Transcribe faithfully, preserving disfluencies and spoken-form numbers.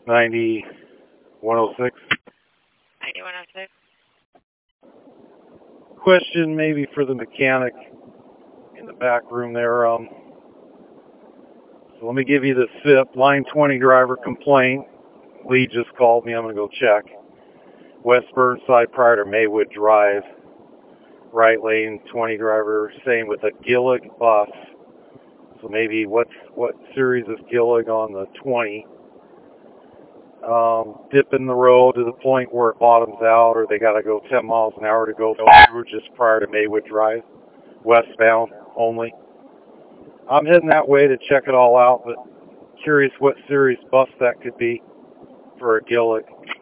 ninety one oh six. ninety-one oh six. Question maybe for the mechanic in the back room there. Um, so let me give you the S I P. Line twenty driver complaint. Lee just called me. I'm going to go check. West Burnside prior to Maywood Drive. Right lane twenty driver. Same with a Gillig bus. So maybe what's what series is Gillig on the twenty? Um, dipping the road to the point where it bottoms out, or they got to go ten miles an hour to go through just prior to Maywood Drive, westbound only. I'm heading that way to check it all out, but curious what series bus that could be for a Gillig.